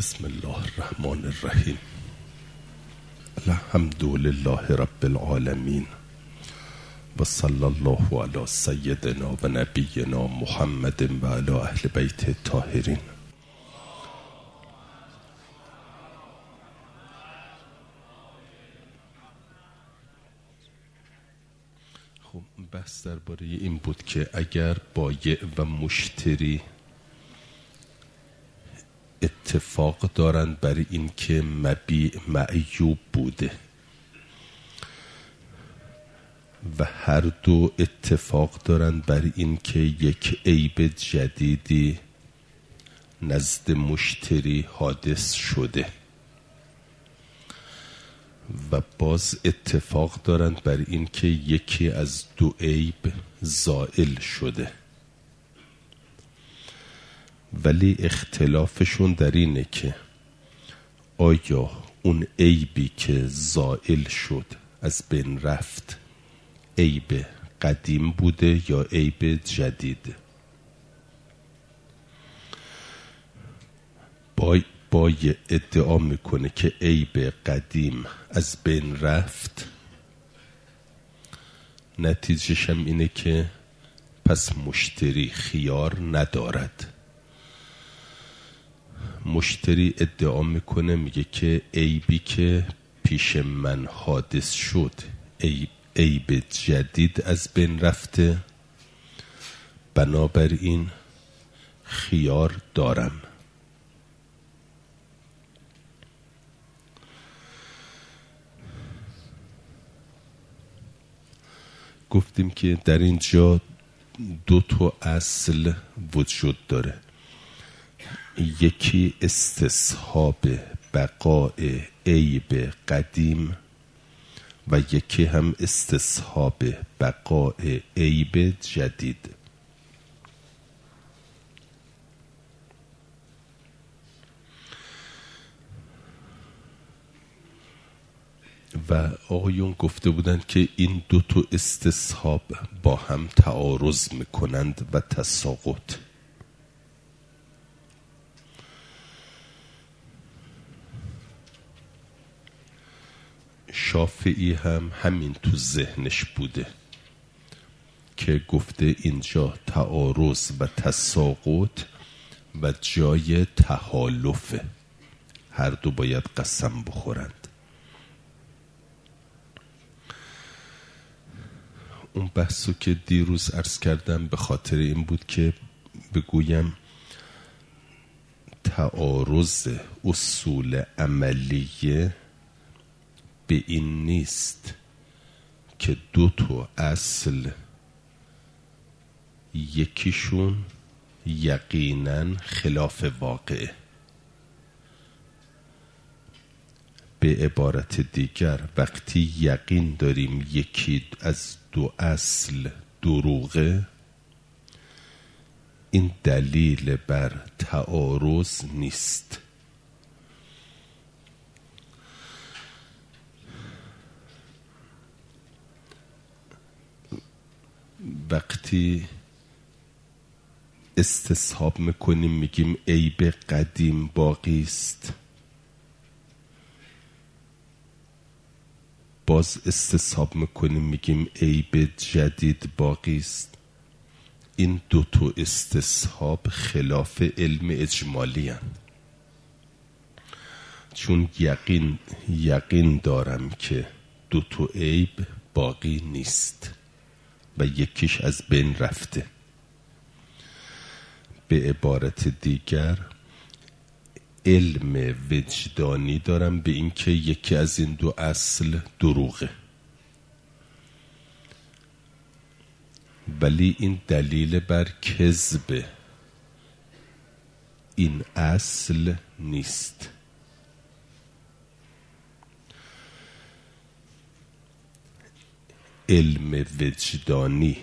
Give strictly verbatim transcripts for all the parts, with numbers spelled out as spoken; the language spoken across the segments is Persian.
بسم الله الرحمن الرحیم. الحمد لله رب العالمین و صلی الله علی سیدنا و نبینا محمد و علی اهل بیت الطاهرین. خب بحث درباره این بود که اگر بایع و مشتری اتفاق دارند بر این که مبیع معیوب بوده و هر دو اتفاق دارند بر این که یک عیب جدیدی نزد مشتری حادث شده و باز اتفاق دارند بر این که یکی از دو عیب زائل شده، ولی اختلافشون در اینه که آیا اون عیبی که زائل شد از بین رفت عیب قدیم بوده یا عیب جدید. بای بای ادعا میکنه که عیب قدیم از بین رفت، نتیجهش هم اینه که پس مشتری خیار ندارد. مشتری ادعا میکنه، میگه که عیبی که پیش من حادث شد عیب, عیب جدید از بین رفته، بنابراین خیار دارم. گفتیم که در اینجا دو تا اصل وجود داره، یکی استصحاب بقاء عیب قدیم و یکی هم استصحاب بقاء عیب جدید. و آقایون گفته بودند که این دو تا استصحاب با هم تعارض میکنند و تساقط. شافعی هم همین تو ذهنش بوده که گفته اینجا تعارض و تساقط و جای تحالفه، هر دو باید قسم بخورند. اون بحثو که دیروز عرض کردم به خاطر این بود که بگویم تعارض اصول عملیه به این نیست که دو تا اصل یکیشون یقینا خلاف واقعه. به عبارت دیگر وقتی یقین داریم یکی از دو اصل دروغه، این دلیل بر تعارض نیست. وقتی استصحاب میکنیم میگیم عیب قدیم باقی است، باز استصحاب میکنیم میگیم عیب جدید باقی است، این دو تا استصحاب خلاف علم اجمالی هستند. چون یقین یقین دارم که دو تا عیب باقی نیست و یکیش از بین رفته. به عبارت دیگر علم وجدانی دارم به این که یکی از این دو اصل دروغه، ولی این دلیل بر کذب این اصل نیست. علم وجدانی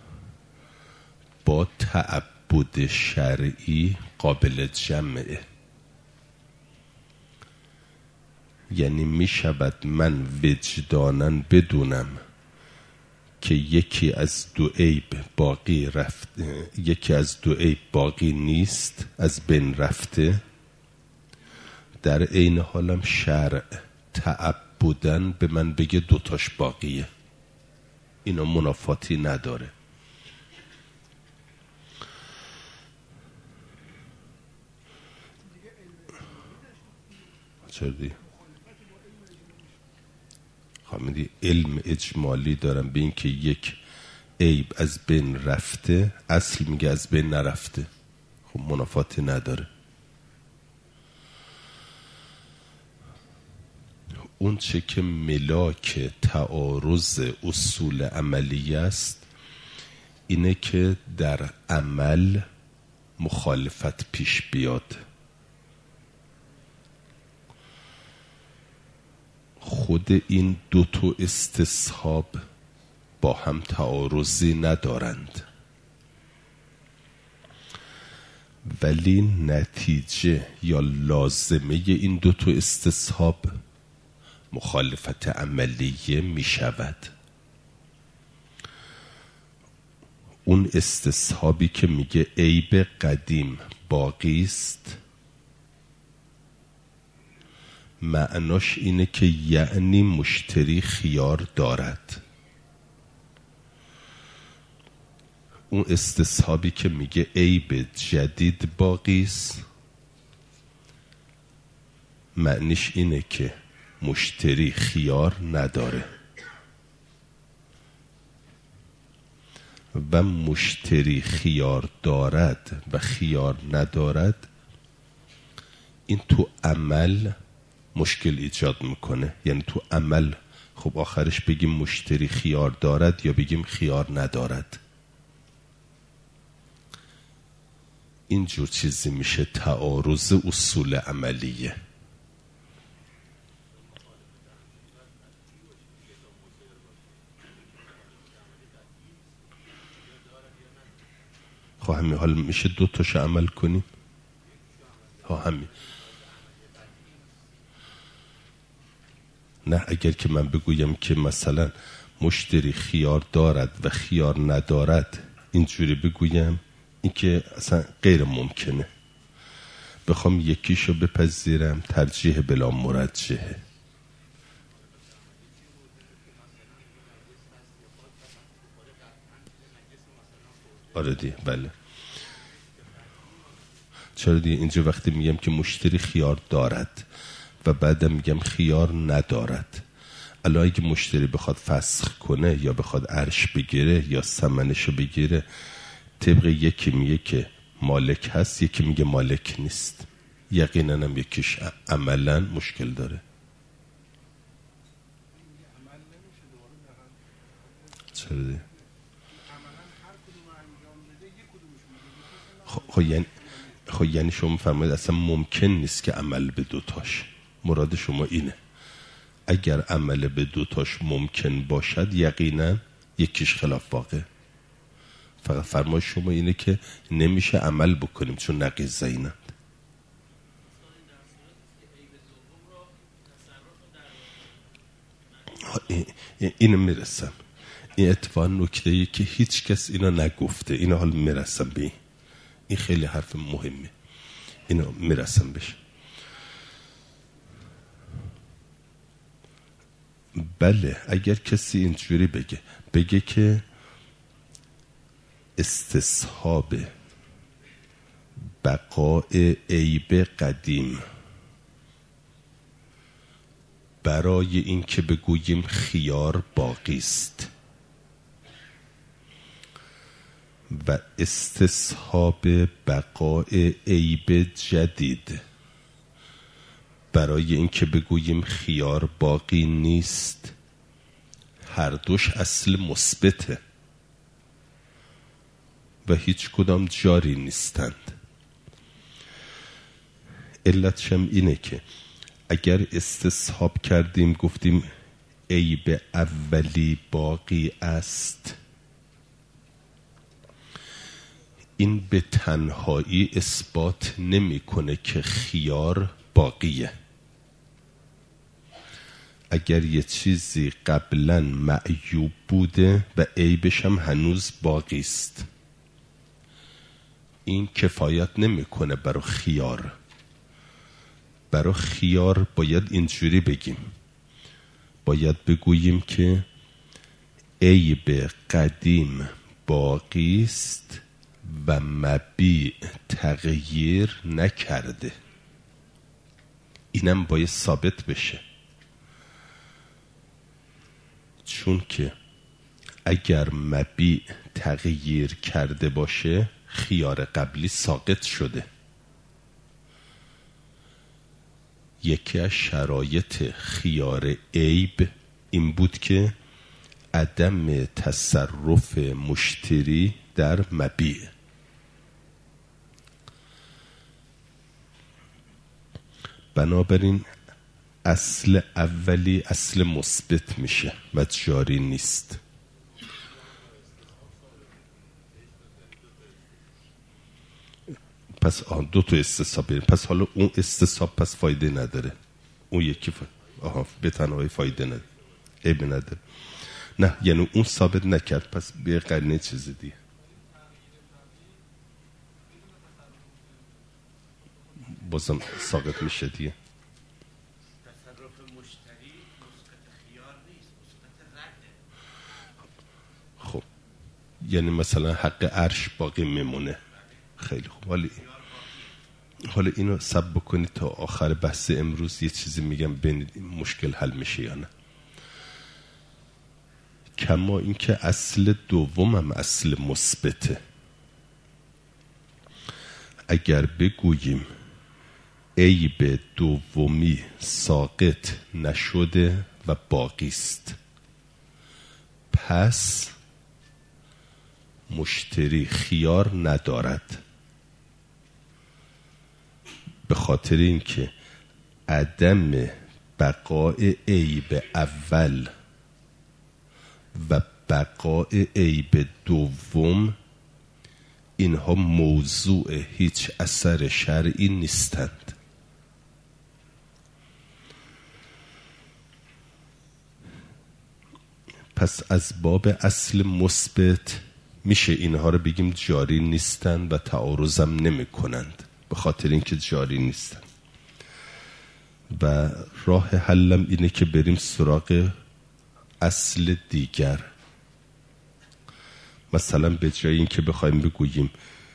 با تعبد شرعی قابل جمعه، یعنی می شود من وجداناً بدونم که یکی از دو عیب باقی رفت، یکی از دو عیب باقی نیست، از بین رفته، در عین حالم شرع تعبدن به من بگه دوتاش باقیه. اینا منافاتی نداره. چرا دی؟ خواهمیدی علم اجمالی دارم به این که یک عیب از بین رفته، اصل میگه از بین نرفته. خب منافاتی نداره. اون چه که ملاک تعارض اصول عملی است اینه که در عمل مخالفت پیش بیاد. خود این دو تا استصحاب با هم تعارضی ندارند، ولی نتیجه یا لازمه این دو تا استصحاب مخالفت عملیه می شود. اون استصحابی که میگه عیب قدیم باقی است، معناش اینه که یعنی مشتری خیار دارد. اون استصحابی که میگه عیب جدید باقی است، معنیش اینه که مشتری خیار نداره و مشتری خیار دارد و خیار ندارد. این تو عمل مشکل ایجاد میکنه. یعنی تو عمل خب آخرش بگیم مشتری خیار دارد یا بگیم خیار ندارد. اینجور چیزی میشه تعارض اصول عملیه. خب همین حال میشه دو تاشو عمل کنیم. ها همین. نه اگر که من بگویم که مثلا مشتری خیار دارد و خیار ندارد، اینجوری بگویم، این که اصلا غیر ممکنه. بخوام یکیشو بپذیرم ترجیح بلا مرجحه. آره دی بله. چرا دی؟ اینجا وقتی میگم که مشتری خیار دارد و بعدم میگم خیار ندارد، الان اگه مشتری بخواد فسخ کنه یا بخواد عرش بگیره یا ثمنشو بگیره، طبق یکی میگه که مالک هست، یکی میگه مالک نیست. یقینا هم یکیش عملا مشکل داره. چرا دی؟ خب یعنی خب یعنی شما فرمایید اصلا ممکن نیست که عمل به دوتاش. مراد شما اینه اگر عمل به دوتاش ممکن باشد یقینا یکیش خلاف واقع. فقط فرمای شما اینه که نمیشه عمل بکنیم چون نقیض اینند. اینو میرسم. این اتفاق نکته‌ای که هیچ کس اینو نگفته. اینو حال میرسم به این. این خیلی حرف مهمه. اینو میرسم بشه. بله اگر کسی اینجوری بگه بگه که استصحاب بقای عیب قدیم برای این که بگوییم خیار باقی است و استصحاب بقای عیب جدید برای این که بگوییم خیار باقی نیست، هر دوش اصل مثبته و هیچ کدام جاری نیستند. علتش هم اینه که اگر استصحاب کردیم گفتیم عیب اولی باقی است، این به تنهایی اثبات نمیکنه که خیار باقیه. اگر یه چیزی قبلا معیوب بوده و عیبش هم هنوز باقی است، این کفایت نمیکنه برای خیار. برای خیار باید اینجوری بگیم، باید بگوییم که عیب قدیم باقی است و مبیع تغییر نکرده. اینم باید ثابت بشه، چون که اگر مبیع تغییر کرده باشه خیار قبلی ساقط شده. یکی از شرایط خیار عیب این بود که عدم تصرف مشتری در مبیع. بنابراین اصل اولی اصل مثبت میشه و جاری نیست. پس آن دو تا استصحاب بریم. پس حالا اون استصحاب پس فایده نداره، اون یکی فا... آها به تنهایی فایده نداره، عیب نداره. نه یعنی اون ثابت نکرد، پس به قرینه چیز دیگه بازم ساقط میشه دیگه. تصرف مشتری مثبت خیار نیست، مثبت رده. خب یعنی مثلا حق عرش باقی میمونه. خیلی خوب. حالا حالا اینو سب بکنید تا آخر بحث امروز یه چیزی میگم ببینید این مشکل حل میشه یا نه. کما اینکه اصل دومم اصل مثبته. اگر بگوییم عیب دومی ساقط نشده و باقی است، پس مشتری خیار ندارد، به خاطر اینکه عدم بقای عیب اول و بقای عیب دوم اینها موضوع هیچ اثر شرعی نیستند. پس از باب اصل مثبت میشه اینها رو بگیم جاری نیستند و تعارضم نمی کنند، به خاطر اینکه جاری نیستند. و راه حلم اینه که بریم سراغ اصل دیگر. مثلا به جای اینکه بخوایم بگوییم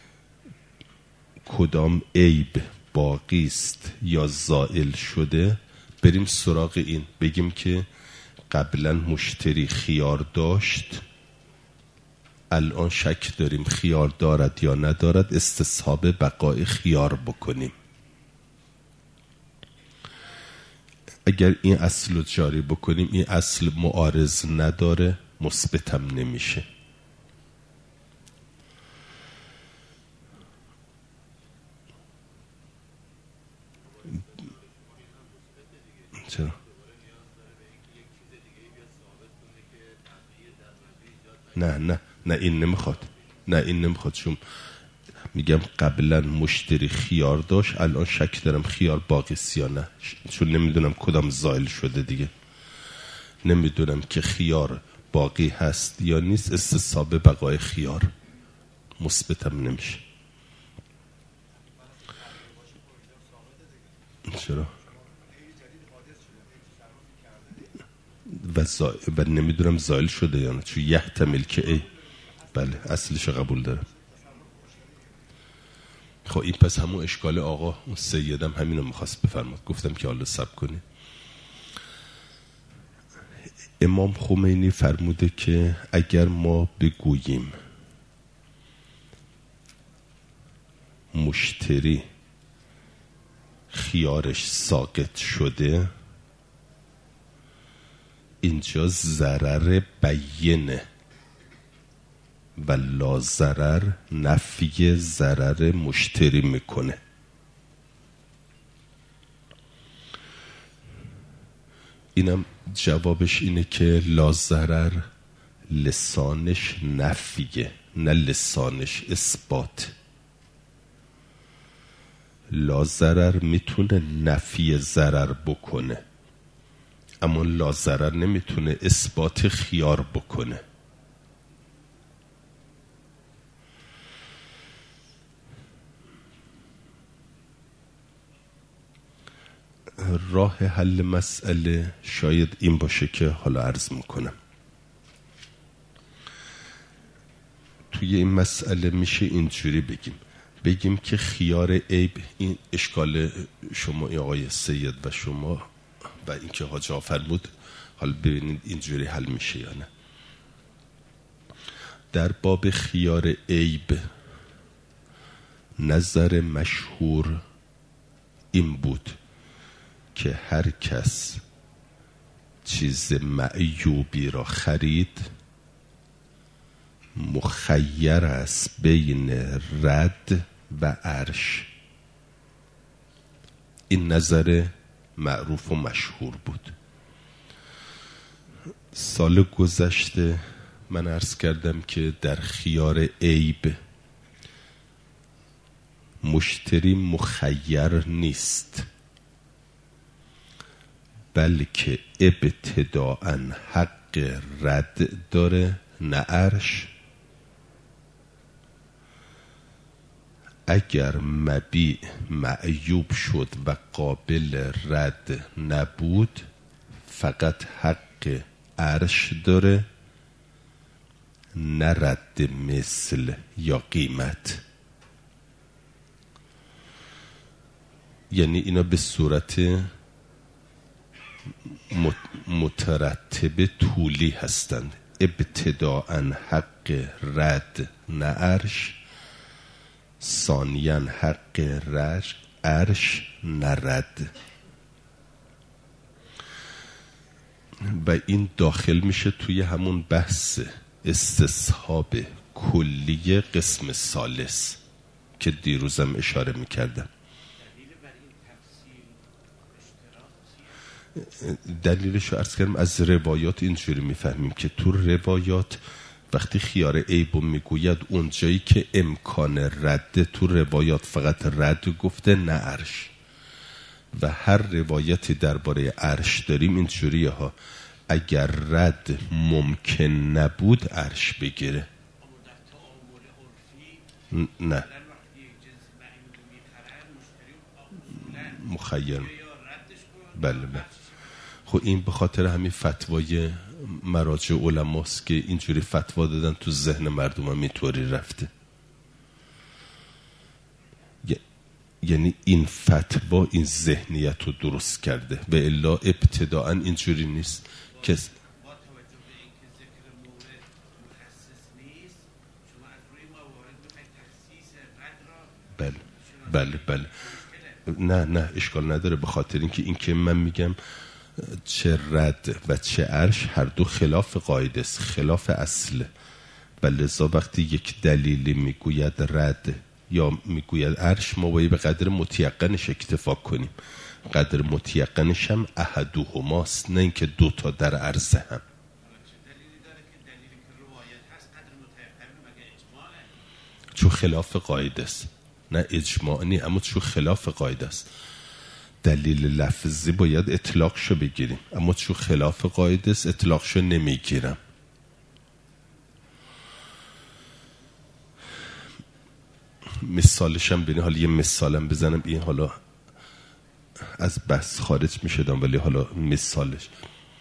کدام عیب باقی است یا زائل شده، بریم سراغ این، بگیم که قبلا مشتری خیار داشت، الان شک داریم خیار دارد یا ندارد، استصحاب بقای خیار بکنیم. اگر این اصل رو جاری بکنیم این اصل معارض نداره، مثبتم نمیشه. چرا؟ نه نه نه این نمیخواد، نه این نمیخواد، چون میگم قبلا مشتری خیار داشت الان شک دارم خیار باقی است یا نه، چون نمیدونم کدام زائل شده دیگه، نمیدونم که خیار باقی هست یا نیست، استصحاب بقای خیار، مثبتم نمیشه. چرا؟ و, زا... و نمیدونم زائل شده یا نه، چون یحتمل که ای بله اصلش قبول دارم. خب این پس همون اشکال آقا اون سیدم همینو میخواست بفرماد، گفتم که حالا سب کنی. امام خمینی فرموده که اگر ما بگوییم مشتری خیارش ساقط شده، اینجا ضرر بینه و لا ضرر نفی ضرر مشتری میکنه. اینم جوابش اینه که لا ضرر لسانش نفیه نه لسانش اثبات. لا ضرر میتونه نفی ضرر بکنه اما لا ضرر نمیتونه اثبات خیار بکنه. راه حل مسئله شاید این باشه که حالا عرض میکنم. توی این مسئله میشه اینجوری بگیم بگیم که خیار عیب، این اشکال شما آقای سید و شما و این که حاج فرمود، حالا ببینید اینجوری حل میشه یا نه. در باب خیار عیب نظر مشهور این بود که هر کس چیز معیوبی را خرید مخیر است بین رد و عرش. این نظر معروف و مشهور بود. سال گذشته من عرض کردم که در خیار عیب مشتری مخیر نیست، بلکه ابتداءً حق رد داره نه عرش. اگر مبیع معیوب شد و قابل رد نبود فقط حق عرش داره نه رد مثل یا قیمت. یعنی اینا به صورت مترتب طولی هستند. ابتداءً حق رد نه عرش، ثانیاً حق رش عرش نرد. و این داخل میشه توی همون بحث استصحاب کلی قسم ثالث که دیروزم اشاره میکردم. دلیلش رو عرض کردم، از روایات اینجوری میفهمیم که تو روایات وقتی خیار عیبو میگوید اونجایی که امکان رد، تو روایات فقط رد گفته نه عرش. و هر روایتی درباره عرش داریم اینجوریه ها، اگر رد ممکن نبود عرش بگیره. نه مخیر. بله بله. خب این به خاطر همین فتوای مراجع علماست که اینجوری فتوا دادن، تو ذهن مردم هم اینطوری رفته. یعنی این فتوا این ذهنیت رو درست کرده، و الا ابتداعا اینجوری نیست که با توجه به اینکه ذکر مورد مخصص نیست، شما از روی موارد میخواید تخصیص رد را. بله بله بله. نه نه اشکال نداره، به خاطر اینکه این که من میگم چه رد و چه عرش هر دو خلاف قاعده است، خلاف اصل. و لذا وقتی یک دلیلی میگوید رد یا میگوید عرش، ما باید به قدر متیقنش اکتفا کنیم. قدر متیقنش هم احدهماست، نه اینکه دو تا در عرضه هم. دلیلی داره که دلیلی که روایت هست قدر متیقن مگه اجماعه؟ چون خلاف قاعده است. نه اجماع نی، اما چون خلاف قاعده است. دلیل لفظی باید اطلاق شو بگیریم، اما چون خلاف قاعده است اطلاق شو نمیگیرم. مثالشم بینه، حالا یه مثالم بزنم، این حالا از بحث خارج میشدم ولی حالا مثالش،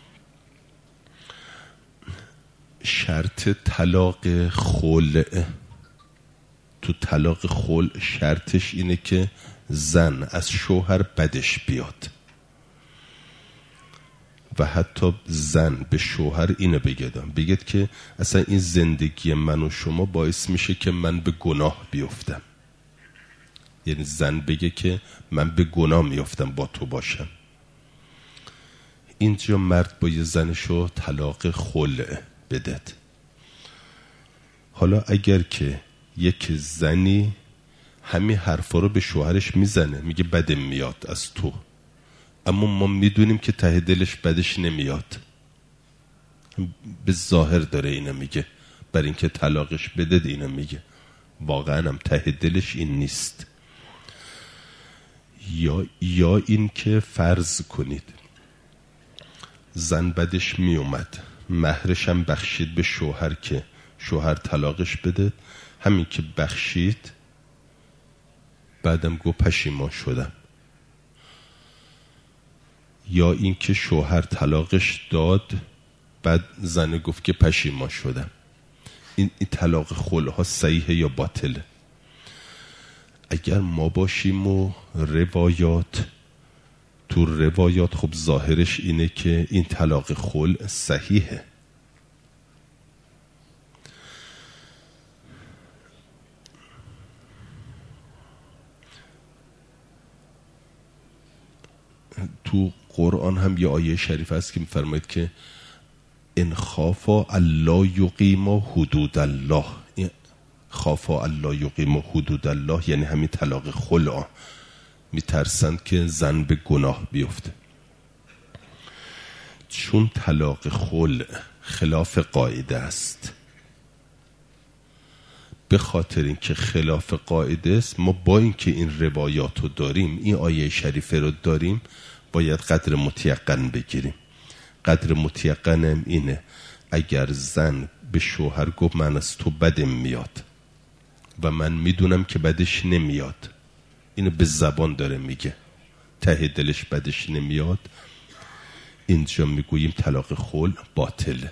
شرط طلاق خلع. تو طلاق خلع شرطش اینه که زن از شوهر بدش بیاد، و حتی زن به شوهر اینو بگیدم بگید که اصلا این زندگی من و شما باعث میشه که من به گناه بیفتم. یعنی زن بگه که من به گناه میافتم با تو باشم. اینجا مرد با یه زنشو طلاق خلع بدد. حالا اگر که یک زنی همین حرفا رو به شوهرش میزنه، میگه بدم میاد از تو، اما ما میدونیم که ته دلش بدش نمیاد، به ظاهر داره اینو میگه، بر اینکه طلاقش بدد اینو میگه، واقعا هم ته دلش این نیست. یا یا این که فرض کنید زن بدش میومد، مهرش هم بخشید به شوهر که شوهر طلاقش بده، همین که بخشید بعدم گو پشیمان شدم. یا اینکه شوهر طلاقش داد بعد زن گفت که پشیمان شدم. این, این طلاق خلع ها صحیحه یا باطله؟ اگر ما باشیم و روایات تو روایات خب ظاهرش اینه که این طلاق خلع صحیحه. تو قرآن هم یه آیه شریف هست که میفرماید که ان خافا الا یقیما حدود الله. خافا الا یقیما حدود الله یعنی همین طلاق خلع، میترسند که زن به گناه بیفته. چون طلاق خلع خلاف قاعده است، به خاطر اینکه خلاف قاعده است، ما با اینکه این روایات رو داریم، این آیه شریفه رو داریم، باید قدر متیقن بگیریم. قدر متیقنم اینه اگر زن به شوهر گفت من از تو بدم میاد و من میدونم که بدش نمیاد، اینو به زبان داره میگه، ته دلش بدش نمیاد، اینجا میگوییم طلاق خلع باطله.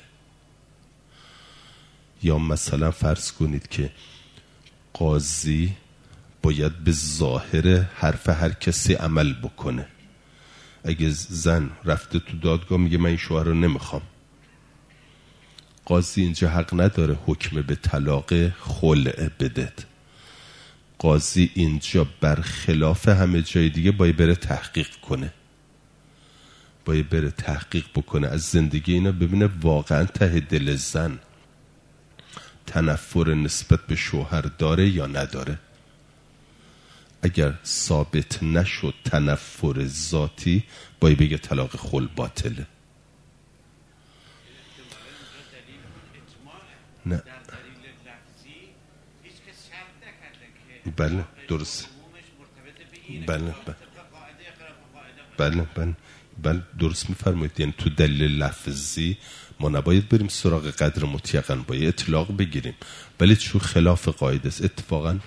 یا مثلا فرض کنید که قاضی باید به ظاهر حرف هر کسی عمل بکنه. اگه زن رفته تو دادگاه میگه من این شوهر رو نمیخوام، قاضی اینجا حق نداره حکم به طلاق خلع بده. قاضی اینجا برخلاف همه جای دیگه باید بره تحقیق کنه، باید بره تحقیق بکنه از زندگی اینا، ببینه واقعا ته دل زن تنفر نسبت به شوهر داره یا نداره. اگر ثابت نشد تنفر ذاتی، باید بگه طلاق خلع باطله. نه بله درست، بله بله بله بله درست میفرمایید. یعنی تو دلیل لفظی ما نباید بریم سراغ قدر متیقن، باید اطلاق بگیریم، ولی چون خلاف قاعده است. اتفاقا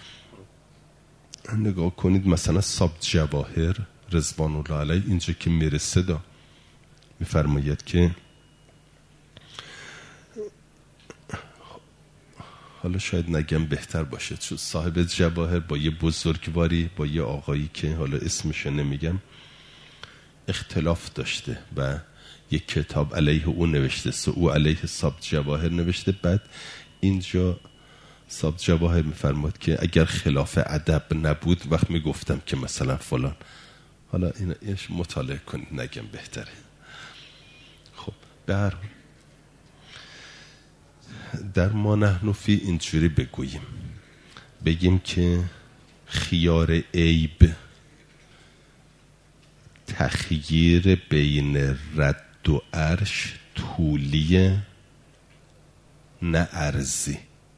نگاه کنید مثلا سابت جواهر رضوان الله علیه اینجا که میرسه دا میفرماید که حالا شاید نگم بهتر باشه، چون صاحب جواهر با یه بزرگواری با یه آقایی که حالا اسمش نمیگم اختلاف داشته و یه کتاب علیه او نوشته، سو او علیه سابت جواهر نوشته. بعد اینجا سابت جواهر میفرماد که اگر خلاف ادب نبود وقت میگفتم که مثلا فلان، حالا اینش مطالعه کنید نگم بهتره. خب در در ما نحن فی اینجوری بگوییم، بگیم که خیار عیب تخییر بین رد و عرش طولیه نه ارزی.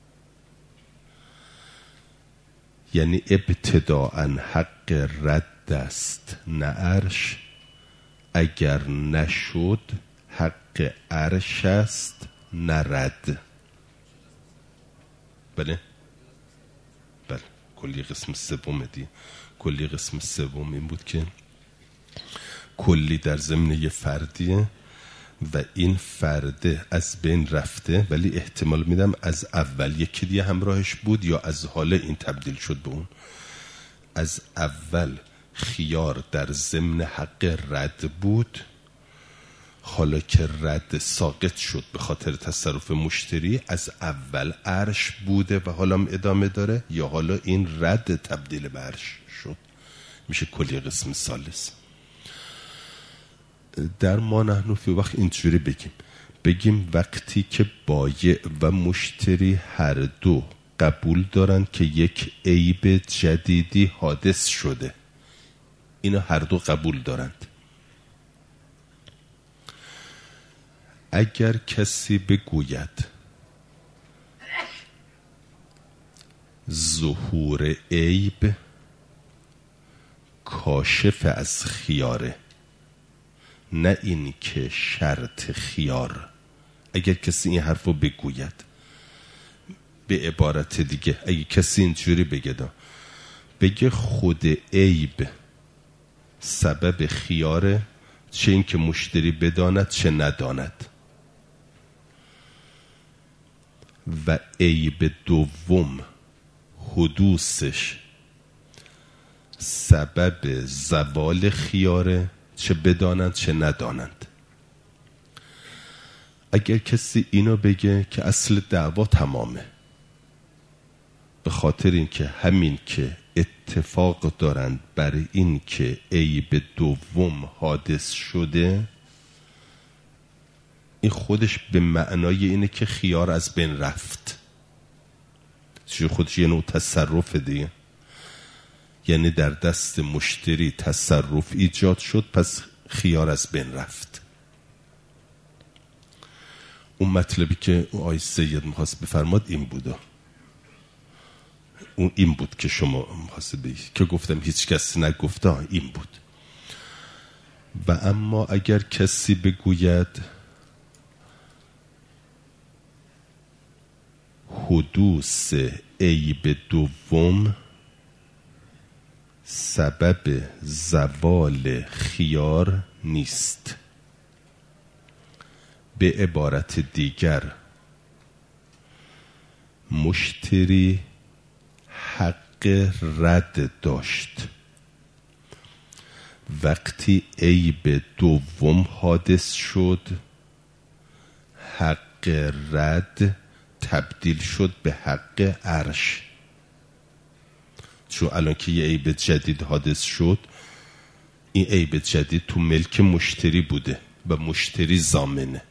یعنی ابتداءً حق رد است نه عرش، اگر نشد حق عرش است نه رد. بله بله کلی قسم سوم دی کلی قسم سوم این بود که کلی در ضمن یه فردیه و این فرده از بین رفته، ولی احتمال میدم از اول یکی دیگه همراهش بود یا از حال این تبدیل شد به اون. از اول خیار در ضمن حق رد بود، حالا که رد ساقط شد به خاطر تصرف مشتری، از اول عرش بوده و حالا ادامه داره، یا حالا این رد تبدیل به عرش شد، میشه کلی قسم ثالث. در ما نحن فی وقت اینجوری بگیم بگیم وقتی که بایع و مشتری هر دو قبول دارن که یک عیب جدیدی حادث شده، اینا هر دو قبول دارند. اگر کسی بگوید ظهور عیب کاشف از خیاره، نه این که شرط خیار، اگر کسی این حرف رو بگوید، به عبارت دیگه اگه کسی اینجوری بگه دا بگه خود عیب سبب خیاره چه این که مشتری بداند چه نداند. و عیب دوم حدوثش سبب زوال خیاره، چه بدانند چه ندانند. اگر کسی اینو بگه که اصل دعوا تمامه، به خاطر این که همین که اتفاق دارند برای این که عیب دوم حادث شده، این خودش به معنای اینه که خیار از بین رفت. چون خودش یه نوع تصرف دیگه، یعنی در دست مشتری تصرف ایجاد شد، پس خیار از بین رفت. اون مطلبی که آقای سید میخواست بفرماد این بوده، اون این بود که شما میخواست بگید که گفتم هیچ کسی نگفته، این بود. و اما اگر کسی بگوید حدوث عیب دوم سبب زوال خیار نیست، به عبارت دیگر مشتری حق رد داشت. وقتی عیب دوم حادث شد، حق رد تبدیل شد به حق عرش. چون الان که یه عیب جدید حادث شد، این عیب جدید تو ملک مشتری بوده و مشتری ضامنه.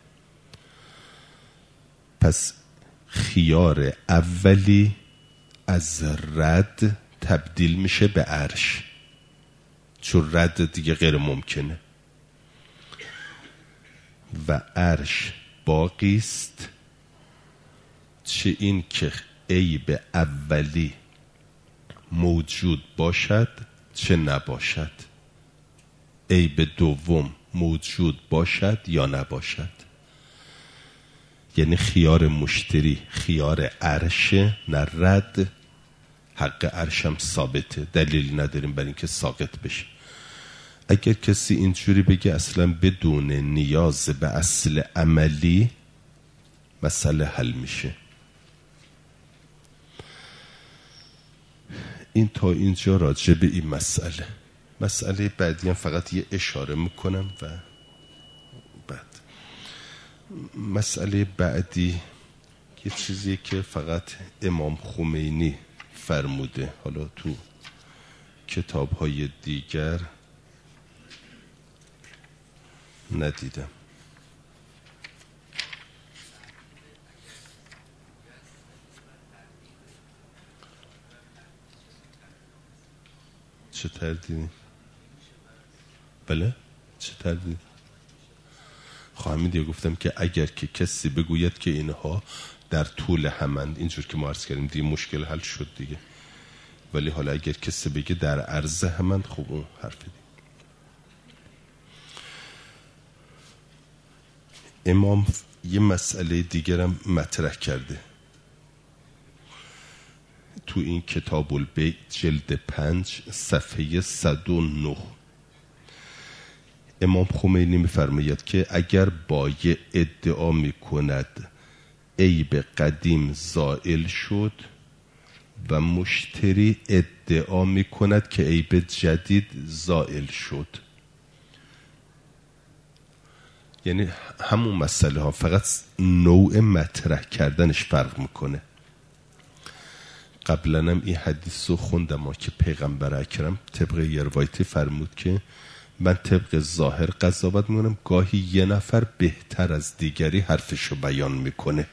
پس خیار اولی از رد تبدیل میشه به عرش، چون رد دیگه غیر ممکنه و عرش باقی است. چه این که عیب اولی موجود باشد چه نباشد، عیب دوم موجود باشد یا نباشد. یعنی خیار مشتری خیار عرشه، نه رد. حق عرشم ثابته، دلیل نداریم برای اینکه ساقط بشه. اگر کسی اینجوری بگه اصلا بدون نیاز به اصل عملی مسئله حل میشه. این تا اینجا راجع به این مسئله. مسئله بعدی هم فقط یه اشاره میکنم و بعد مسئله بعدی یه چیزیه که فقط امام خمینی فرموده، حالا تو کتاب‌های دیگر ندیدم. چه تردیدی؟ بله؟ چه تردیدی؟ خواهمی دیگه گفتم که اگر که کسی بگوید که اینها در طول همند، اینجور که ما عرض کردیم دیگه مشکل حل شد دیگه. ولی حالا اگر کسی بگه در عرض همند، خب اون حرف دیگه. امام یه مسئله دیگرم مطرح کرده تو این کتاب البیع جلد پنج صفحه صد و نه. امام خمینی می‌فرماید که اگر بایع ادعا می‌کند عیب قدیم زائل شد و مشتری ادعا می‌کند که عیب جدید زائل شد، یعنی همون مسئله ها، فقط نوع مطرح کردنش فرق میکنه. قبلا هم این حدیث رو خوندم که پیغمبر اکرم طبق یه روایتی فرمود که من طبق ظاهر قضاوت میکنم، گاهی یه نفر بهتر از دیگری حرفشو بیان میکنه.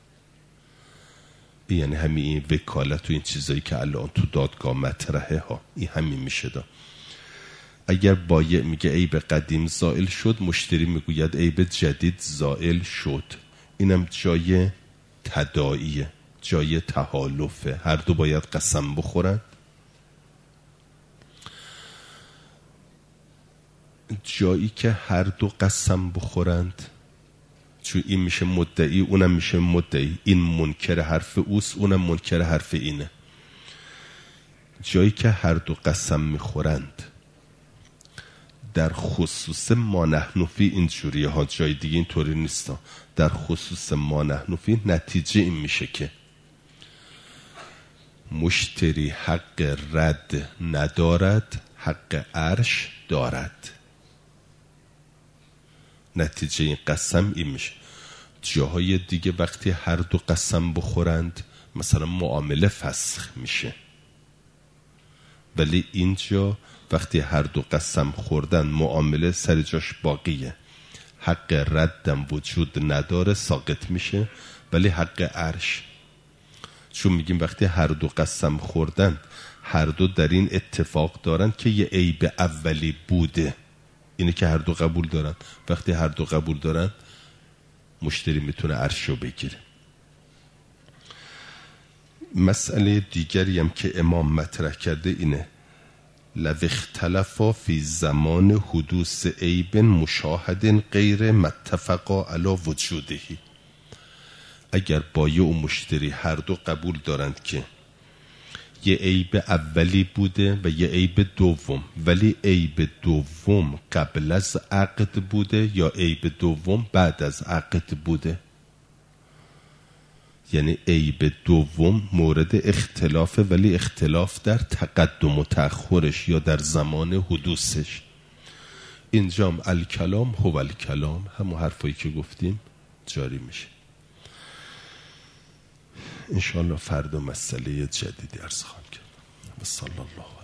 یعنی همین این وکالت و این چیزایی که الان تو دادگاه مطرحه ها، این همین میشه دا. اگر بایع میگه عیب قدیم زائل شد، مشتری میگوید عیب جدید زائل شد، اینم جای تداعیه، جای تحالفه. هر دو باید قسم بخورن. جایی که هر دو قسم بخورند، چون این میشه مدعی اونم میشه مدعی، این منکر حرف اوست اونم منکر حرف اینه، جایی که هر دو قسم میخورند در خصوص ما نحن فی اینجوریه ها، جای دیگه اینطوری نیستا. در خصوص ما نحن فی نتیجه این میشه که مشتری حق رد ندارد، حق عرش دارد. نتیجه این قسم این میشه. جاهای دیگه وقتی هر دو قسم بخورند مثلا معامله فسخ میشه، ولی اینجا وقتی هر دو قسم خوردن معامله سر جاش باقیه، حق ردم وجود نداره، ساقط میشه، ولی حق عرش. چون میگیم وقتی هر دو قسم خوردن هر دو در این اتفاق دارن که یه عیب اولی بوده، اینه که هر دو قبول دارن. وقتی هر دو قبول دارن مشتری میتونه عرشو بگیره. مسئله دیگری هم که امام مطرح کرده اینه لو اختلفا فی زمان حدوث عیب مشاهد غیر متفقا علی وجوده. اگر بایع و مشتری هر دو قبول دارند که یه عیب اولی بوده و یه عیب دوم، ولی عیب دوم قبل از عقد بوده یا عیب دوم بعد از عقد بوده، یعنی عیب دوم مورد اختلافه ولی اختلاف در تقدم و تأخرش یا در زمان حدوثش. اینجام الکلام هو الکلام، همون حرفایی که گفتیم جاری میشه. انشاءالله فردا مسئله جدیدی عرض خواهم کرد. و صلی الله